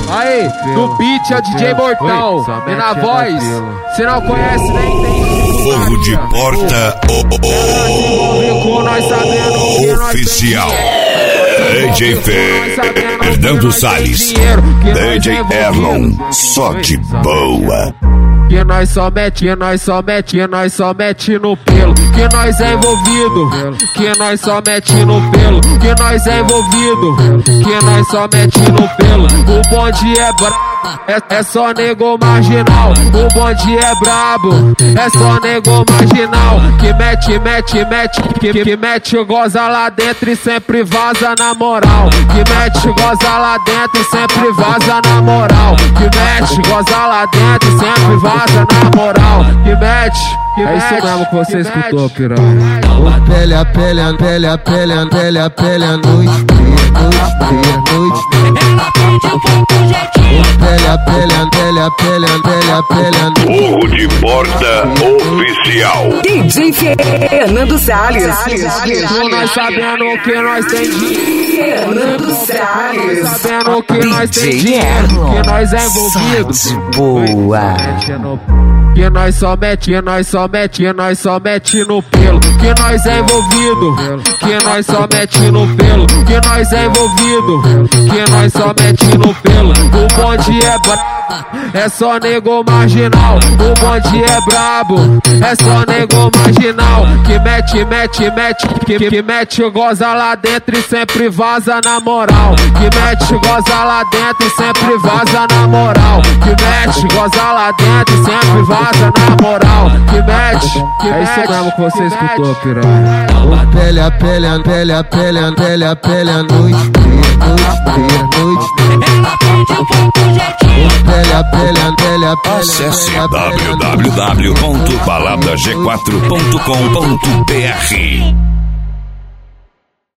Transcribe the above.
Aí, no beat é o DJ Mortal. E na voz, cê não conhece nem tem. Fogo de Porta Oficial. DJ Fernando Salles, DJ Erlon, só de boa. Que nós só mete, nós só mete, nós só mete no pelo. Que nós é envolvido, que nós só mete no pelo. Que nós é envolvido, que nós só mete no pelo. O bonde é brabo, é só nego marginal. O bonde é brabo, é só nego marginal. Que mete, mete, mete, que mete, goza lá dentro e sempre vaza na moral. Que mete, goza lá dentro e sempre vaza na moral. Que mete, goza lá dentro e sempre vaza na moral. Que mete, é isso mesmo que você escutou, piranha. Pele a pele, a pele a pele, a pele a pele, a noite fria, noite pele a pele, a pele a pele, a pele a pele, a Fogo de Porta Oficial. DJ Fernando Salles. Nós sabendo que nós tem dinheiro. Fernando Salles. Sabendo que nós tem dinheiro, que nós é envolvido. Boa. Que nós só mete, nós só mete, nós só mete no pelo. Que nós é envolvido, que nós só mete no pelo. Que nós é envolvido, que nós só mete no pelo. O bonde é brabo, é só nego marginal. O bonde é brabo, é só nego marginal. Que mete, mete, mete, que mete, goza lá dentro e sempre vaza na moral. Que mete, goza lá dentro e sempre vaza na moral. Que mete, goza lá dentro e sempre vaza na moral. Que mete, é isso mesmo que você escutou, piranha. pele a pele, a pele a pele, a pele a pele, a noite fria, noite pele a pele, a pele a pele. Acesse www.baladag4.com.br.